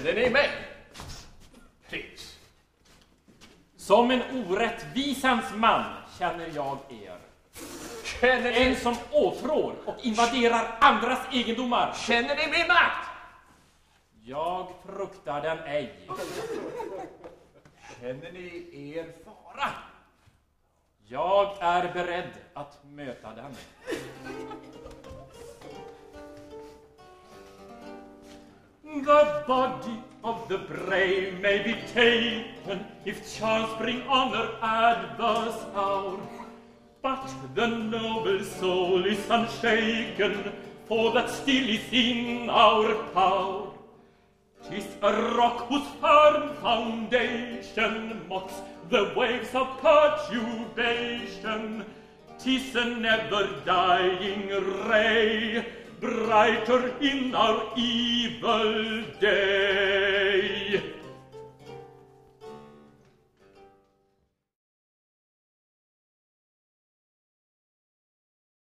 Känner ni mig? Prins. Som en orättvisans man känner jag er. Känner ni... En som åtrår och invaderar andras egendomar. Känner ni min makt? Jag fruktar den ej. Känner ni er fara? Jag är beredd att möta den. The body of the brave may be taken if chance bring honor adverse hour. But the noble soul is unshaken, for that still is in our power. 'Tis a rock whose firm foundation mocks the waves of perturbation. 'Tis a never-dying ray, brighter in our evil day.